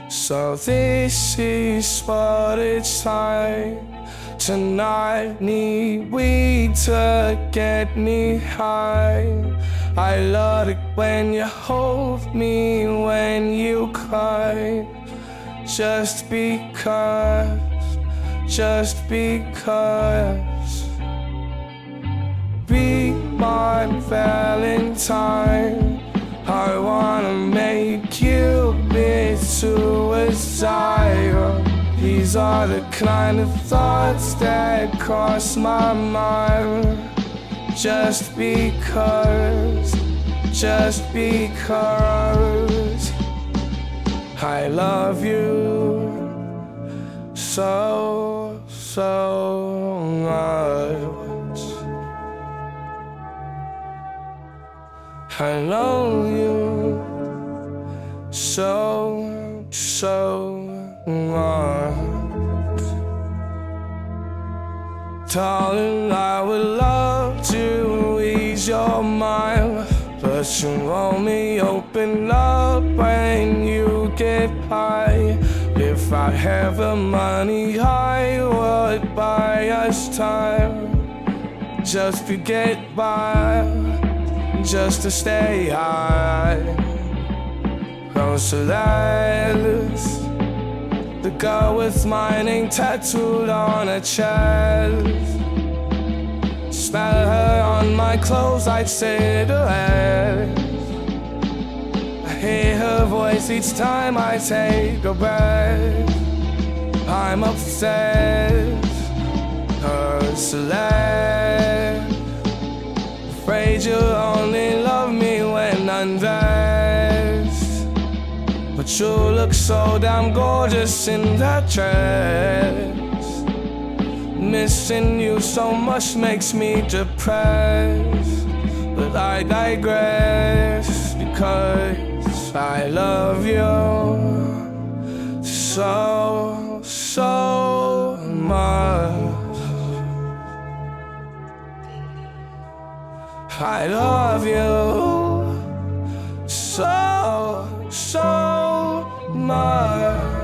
So this is what it's like. Tonight need weed to get me high. I love it when you hold me, when you cry. Just because, just because. Be my Valentine. I wanna make you be suicidal. These are the kind of thoughts that cross my mind. Just because, just because. I love you so, so much. I love you so, so much. Darling, I would love to ease your mind, but you only open up when you get high. If I had the money, I would buy us time, just to get by, just to stay high. Rosalis, the girl with my name tattooed on her chest. Smell her on my clothes like cigarettes. I hear her voice each time I take a breath. I'm obsessed, Rosalis. Afraid you only love me when undressed, but you look so damn gorgeous in that dress. Missing you so much makes me depressed, but I digress because I love you so, so much. I love you so, so much.